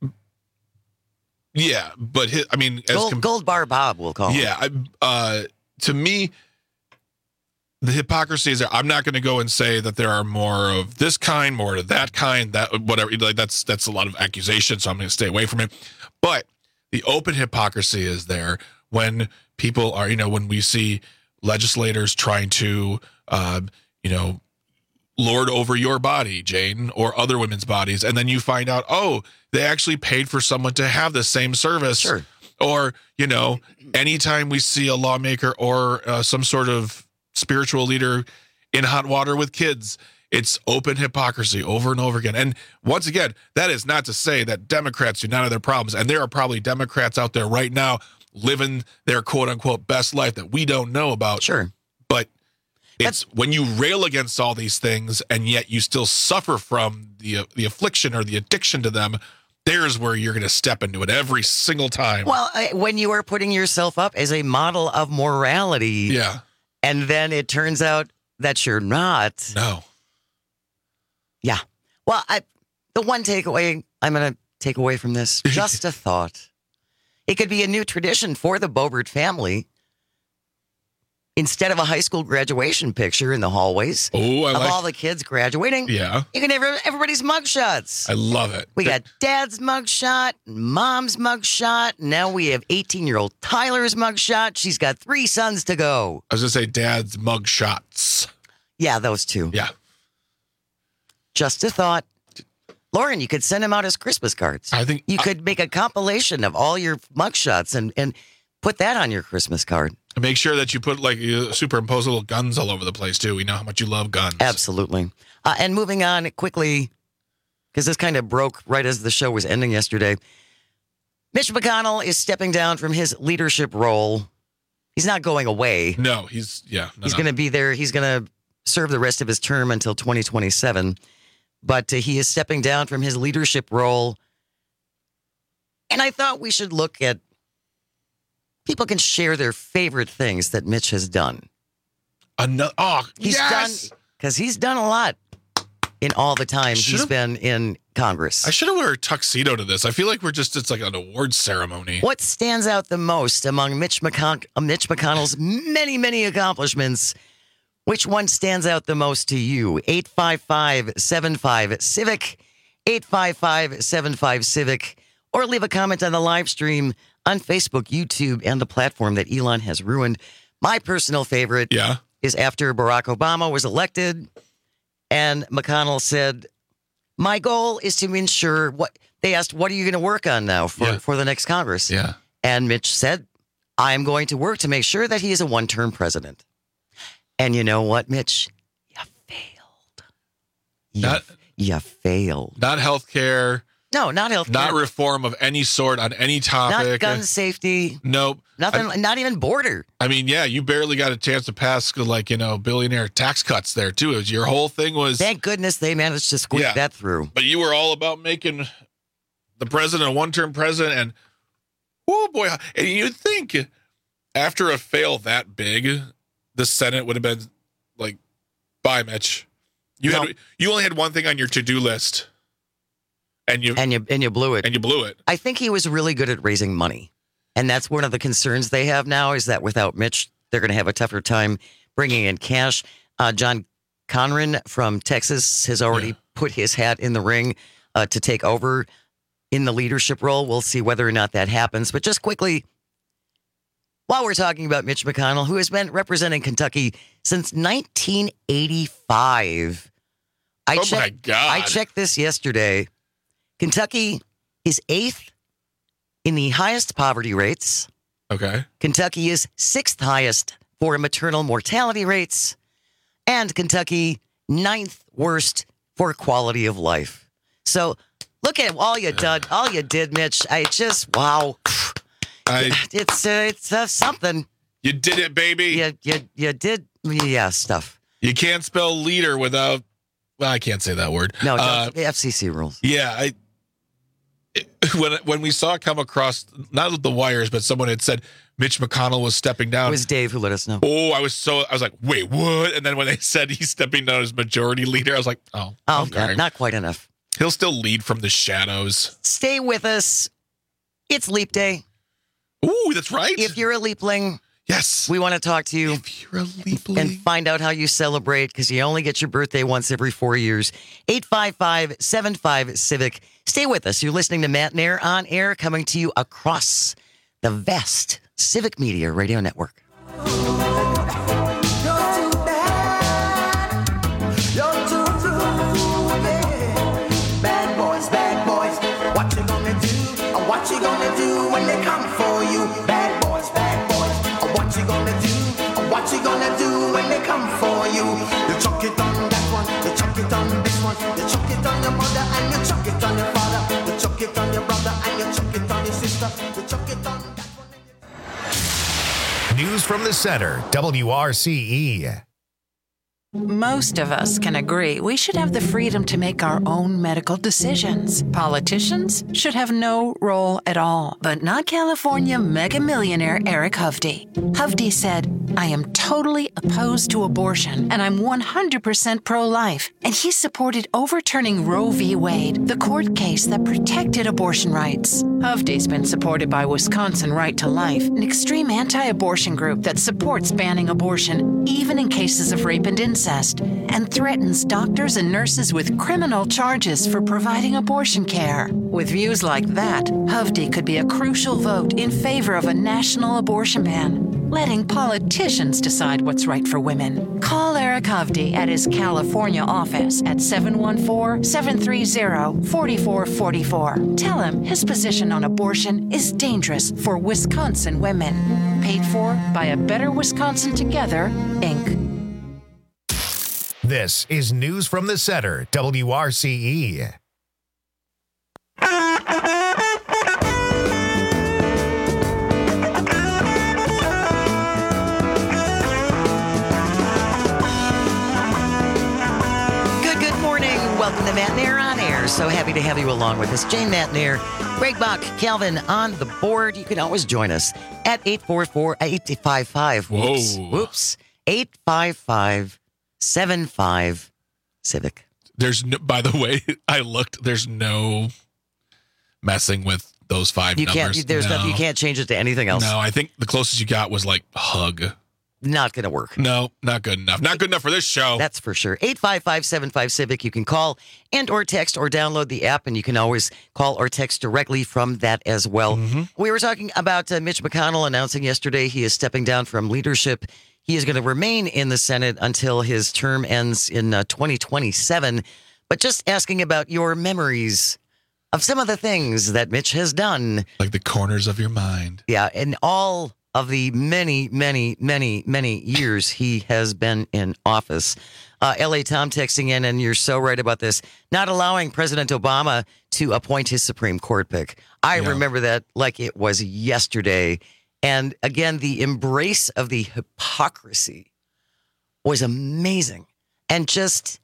Yeah, but Gold Bar Bob, we'll call him. Yeah, to me, the hypocrisy is there. I'm not going to go and say that there are more of this kind, more of that kind, that whatever. Like that's a lot of accusation, so I'm going to stay away from it. But the open hypocrisy is there when people are, when we see legislators trying to, lord over your body, Jane, or other women's bodies, and then you find out, oh, they actually paid for someone to have the same service. Sure. Or, anytime we see a lawmaker or some sort of spiritual leader in hot water with kids, it's open hypocrisy over and over again. And once again, that is not to say that Democrats do not have their problems. And there are probably Democrats out there right now living their quote unquote best life that we don't know about. Sure. But it's when you rail against all these things and yet you still suffer from the affliction or the addiction to them, there's where you're going to step into it every single time. Well, when you are putting yourself up as a model of morality, yeah, and then it turns out that you're not. No. Yeah. Well, the one takeaway I'm going to take away from this, just a thought. It could be a new tradition for the Boebert family. Instead of a high school graduation picture in the hallways of all the kids graduating, you can have everybody's mugshots. I love it. We got Dad's mugshot, Mom's mugshot. Now we have 18-year-old Tyler's mugshot. She's got 3 sons to go. I was going to say Dad's mugshots. Yeah, those 2. Yeah. Just a thought. Lauren, you could send them out as Christmas cards. I think you could make a compilation of all your mugshots and put that on your Christmas card. Make sure that you put you superimpose little guns all over the place too. We know how much you love guns. Absolutely. And moving on quickly, because this kind of broke right as the show was ending yesterday. Mitch McConnell is stepping down from his leadership role. He's not going away. No, he's going to be there. He's going to serve the rest of his term until 2027. But he is stepping down from his leadership role. And I thought we should look at people can share their favorite things that Mitch has done. He's done, because he's done a lot in all the time he's been in Congress. I should have worn a tuxedo to this. I feel like it's like an awards ceremony. What stands out the most among Mitch McConnell's many, many accomplishments? Which one stands out the most to you? 855-75-CIVIC, 855-75-CIVIC, or leave a comment on the live stream on Facebook, YouTube, and the platform that Elon has ruined. My personal favorite is after Barack Obama was elected, and McConnell said, my goal is to ensure they asked, what are you going to work on now for the next Congress? Yeah. And Mitch said, I'm going to work to make sure that he is a one-term president. And you know what, Mitch? You failed. You failed. Not health care. No, not health care. Not reform of any sort on any topic. Not gun safety. Nope. Nothing, not even border. I mean, yeah, you barely got a chance to pass, billionaire tax cuts there, too. Your whole thing was... Thank goodness they managed to squeak that through. But you were all about making the president a one-term president, and, oh, boy. And you'd think after a fail that big, the Senate would have been like, bye, Mitch. You only had one thing on your to-do list. And you blew it. And you blew it. I think he was really good at raising money. And that's one of the concerns they have now is that without Mitch, they're going to have a tougher time bringing in cash. John Conran from Texas has already put his hat in the ring to take over in the leadership role. We'll see whether or not that happens. But just quickly, while we're talking about Mitch McConnell, who has been representing Kentucky since 1985. My God. I checked this yesterday. Kentucky is 8th in the highest poverty rates. Okay. Kentucky is 6th highest for maternal mortality rates. And Kentucky 9th worst for quality of life. So look at all you did, Mitch. Wow. It's something. You did it, baby. You did, stuff. You can't spell leader without, well, I can't say that word. No, the FCC rules. Yeah, when we saw it come across, not the wires, but someone had said Mitch McConnell was stepping down. It was Dave who let us know. Oh, I was like, wait, what? And then when they said he's stepping down as majority leader, I was like, okay. Not quite enough. He'll still lead from the shadows. Stay with us. It's Leap Day. Ooh, that's right. If you're a Leapling, yes, we want to talk to you. If you're a Leapling. And find out how you celebrate, because you only get your birthday once every 4 years. 855-75-CIVIC. Stay with us. You're listening to Matt and Air on air, coming to you across the vast Civic Media Radio Network. What you gonna do when they come for you? Bad boys, what you gonna do? What you gonna do when they come for you? You chuck it on that one, you chuck it on this one, you chuck it on your mother and you chuck it on your father, you chuck it on your brother and you chuck it on your sister, you chuck it on that one. News from the center, WRCE. Most of us can agree we should have the freedom to make our own medical decisions. Politicians should have no role at all, but not California mega millionaire Eric Hovde. Hovde said, "I am totally opposed to abortion and I'm 100% pro-life." And he supported overturning Roe v. Wade, the court case that protected abortion rights. Hovde's been supported by Wisconsin Right to Life, an extreme anti-abortion group that supports banning abortion, even in cases of rape and incest, and threatens doctors and nurses with criminal charges for providing abortion care. With views like that, Hovde could be a crucial vote in favor of a national abortion ban, letting politicians decide what's right for women. Call Eric Hovde at his California office at 714-730-4444. Tell him his position on abortion is dangerous for Wisconsin women. Paid for by A Better Wisconsin Together, Inc. This is News from the Center, WRCE. Good morning. Welcome to Matt Nair on Air. So happy to have you along with us. Jane Matt Nair, Greg Bach, Calvin on the board. You can always join us at 844-855. Whoops. 855-75 Civic. There's no, by the way, I looked, there's no messing with those five numbers. You can't change it to anything else. No, I think the closest you got was like hug. Not going to work. No, not good enough. Not good enough for this show. That's for sure. 855-75 Civic. You can call and or text or download the app, and you can always call or text directly from that as well. Mm-hmm. We were talking about Mitch McConnell announcing yesterday he is stepping down from leadership. He is going to remain in the Senate until his term ends in 2027. But just asking about your memories of some of the things that Mitch has done. Like the corners of your mind. Yeah, and all of the many, many, many, many years he has been in office. L.A. Tom texting in, and you're so right about this, not allowing President Obama to appoint his Supreme Court pick. I remember that like it was yesterday. And again, the embrace of the hypocrisy was amazing. And just,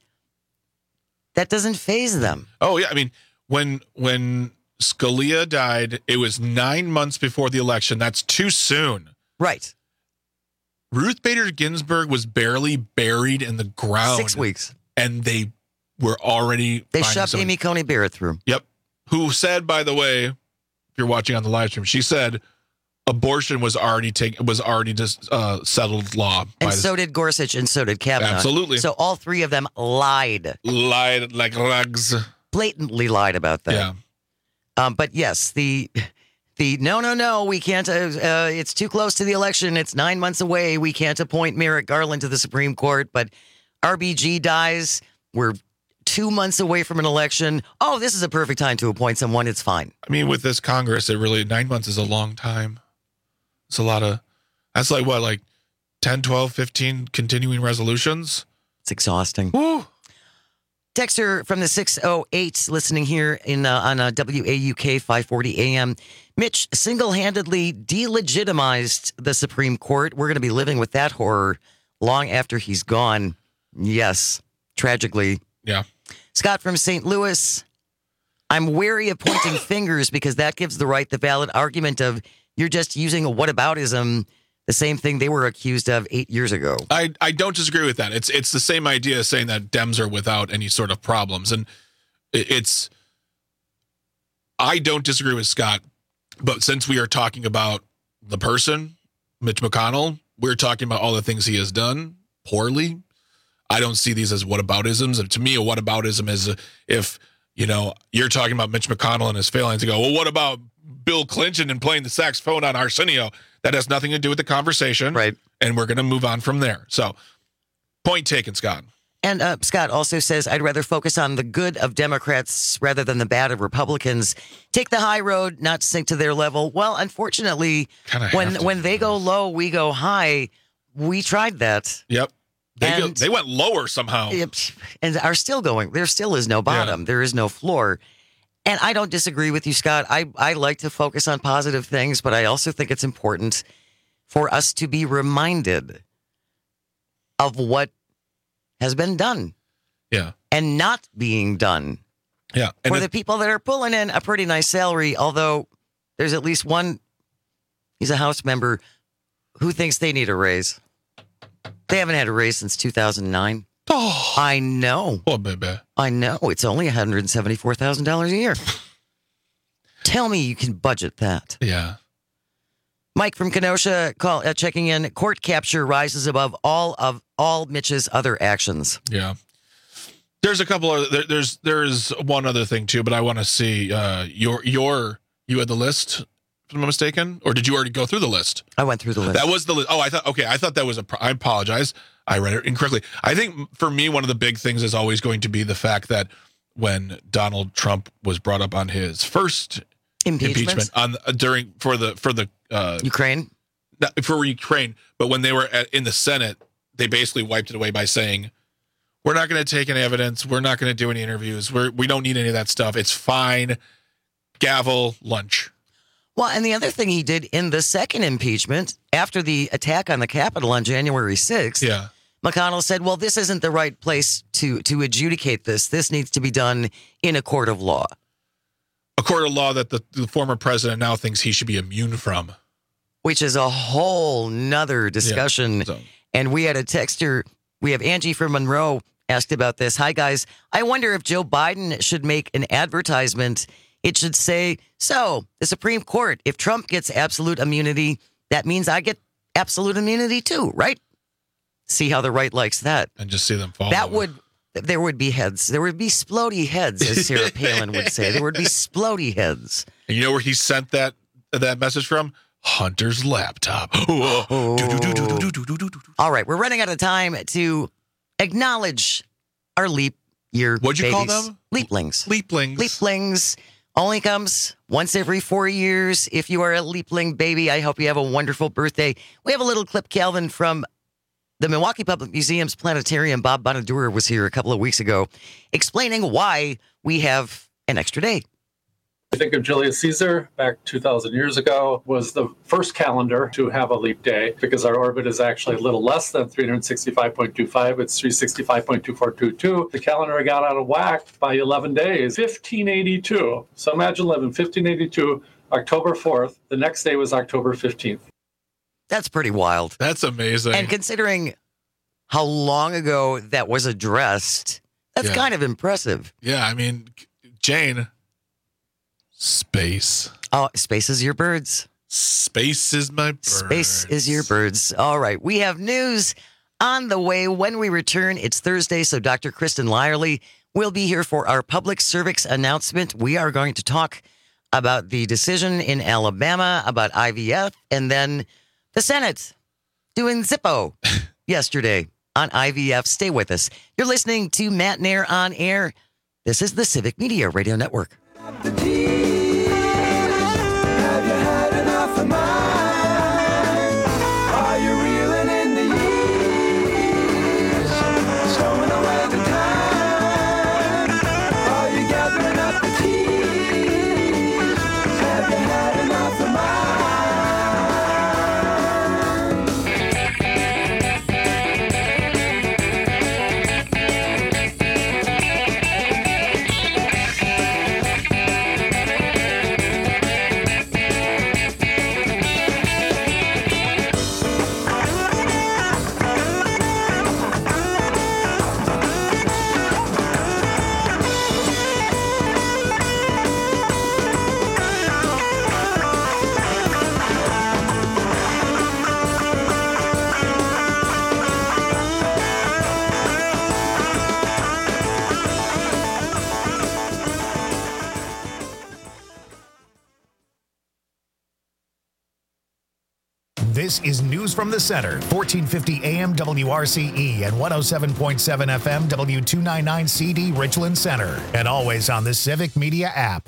that doesn't faze them. Oh, yeah. I mean, when Scalia died, it was 9 months before the election. That's too soon. Right. Ruth Bader Ginsburg was barely buried in the ground. 6 weeks. And they were already... They shoved Amy Coney Barrett through. Yep. Who said, by the way, if you're watching on the live stream, she said abortion was already just settled law. And so did Gorsuch and so did Kavanaugh. Absolutely. So all three of them lied. Lied like rugs. Blatantly lied about that. Yeah. But yes, the no, we can't. It's too close to the election. It's 9 months away. We can't appoint Merrick Garland to the Supreme Court. But RBG dies. We're 2 months away from an election. Oh, this is a perfect time to appoint someone. It's fine. I mean, with this Congress, 9 months is a long time. It's a lot of, that's like what, like 10, 12, 15 continuing resolutions? It's exhausting. Woo. Texter from the 608 listening here on WAUK 540 AM. Mitch single-handedly delegitimized the Supreme Court. We're going to be living with that horror long after he's gone. Yes, tragically. Yeah. Scott from St. Louis. I'm wary of pointing fingers because that gives the right the valid argument of you're just using a whataboutism, the same thing they were accused of 8 years ago. I don't disagree with that. It's the same idea as saying that Dems are without any sort of problems. And I don't disagree with Scott, but since we are talking about the person, Mitch McConnell, we're talking about all the things he has done poorly. I don't see these as whataboutisms. And to me, a whataboutism is if, you're talking about Mitch McConnell and his failings to go, well, what about Bill Clinton and playing the saxophone on Arsenio? That has nothing to do with the conversation. Right. And we're going to move on from there. So, point taken, Scott. And Scott also says, I'd rather focus on the good of Democrats rather than the bad of Republicans. Take the high road, not sink to their level. Well, unfortunately, when they go low, we go high. We tried that. Yep. They went lower somehow. And are still going. There still is no bottom. Yeah. There is no floor. And I don't disagree with you, Scott. I like to focus on positive things, but I also think it's important for us to be reminded of what has been done. Yeah. And not being done. Yeah. And for the people that are pulling in a pretty nice salary, although there's at least one, he's a House member, who thinks they need a raise. They haven't had a raise since 2009. Oh, I know. Oh, baby. I know. It's only $174,000 a year. Tell me you can budget that. Yeah. Mike from Kenosha checking in. Court capture rises above all Mitch's other actions. Yeah. There's a couple of there's one other thing too, but I want to see you had the list, if I'm not mistaken, or did you already go through the list? I went through the list. That was the list. Oh, I thought that was I apologize. I read it incorrectly. I think for me, one of the big things is always going to be the fact that when Donald Trump was brought up on his first impeachment for the Ukraine, for Ukraine, but when they were in the Senate, they basically wiped it away by saying, we're not going to take any evidence. We're not going to do any interviews. We don't need any of that stuff. It's fine. Gavel, lunch. Well, and the other thing he did in the second impeachment, after the attack on the Capitol on January 6th, McConnell said, well, this isn't the right place to adjudicate this. This needs to be done in a court of law. A court of law that the former president now thinks he should be immune from. Which is a whole nother discussion. Yeah, and we had a texter. We have Angie from Monroe asked about this. Hi, guys. I wonder if Joe Biden should make an advertisement. It should say, so the Supreme Court, if Trump gets absolute immunity, that means I get absolute immunity too, right? See how the right likes that. And just see them fall. There would be heads. There would be splody heads, as Sarah Palin would say. There would be splody heads. And you know where he sent that message from? Hunter's laptop. All right, we're running out of time to acknowledge our leap year What'd you babies. call them? Leaplings. Leaplings. Leaplings only comes once every 4 years. If you are a leapling baby, I hope you have a wonderful birthday. We have a little clip, Calvin, from the Milwaukee Public Museum's planetarium. Bob Bonadurer was here a couple of weeks ago explaining why we have an extra day. I think of Julius Caesar back 2,000 years ago was the first calendar to have a leap day because our orbit is actually a little less than 365.25. It's 365.2422. The calendar got out of whack by 11 days, 1582. So imagine living 1582, October 4th. The next day was October 15th. That's pretty wild. That's amazing. And considering how long ago that was addressed, that's kind of impressive. Yeah, I mean, Jane... Space. Oh, space is your birds. Space is my birds. Space is your birds. All right. We have news on the way. When we return, it's Thursday, so Dr. Kristen Lyerly will be here for our public service announcement. We are going to talk about the decision in Alabama about IVF, and then the Senate doing Zippo yesterday on IVF. Stay with us. You're listening to Matt Nair on Air. This is the Civic Media Radio Network. Have you had enough of mine? Are you reeling in the years? Stowing away the time? Are you gathering up the keys? Have you had enough of This is News from the Center, 1450 AM WRCE and 107.7 FM W299CD Richland Center, and always on the Civic Media app.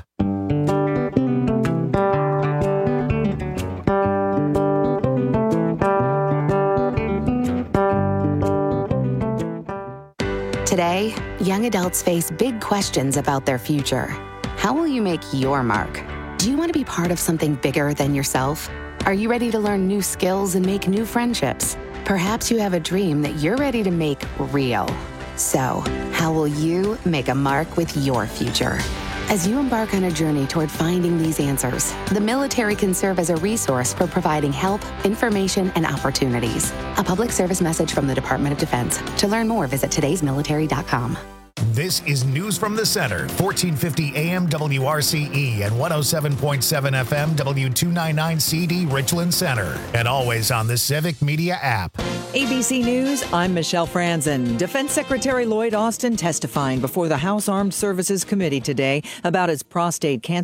Today, young adults face big questions about their future. How will you make your mark? Do you want to be part of something bigger than yourself? Are you ready to learn new skills and make new friendships? Perhaps you have a dream that you're ready to make real. So, how will you make a mark with your future? As you embark on a journey toward finding these answers, the military can serve as a resource for providing help, information, and opportunities. A public service message from the Department of Defense. To learn more, visit today'smilitary.com. This is News from the Center, 1450 AM WRCE and 107.7 FM W299CD Richland Center, and always on the Civic Media app. ABC News, I'm Michelle Franzen. Defense Secretary Lloyd Austin testifying before the House Armed Services Committee today about his prostate cancer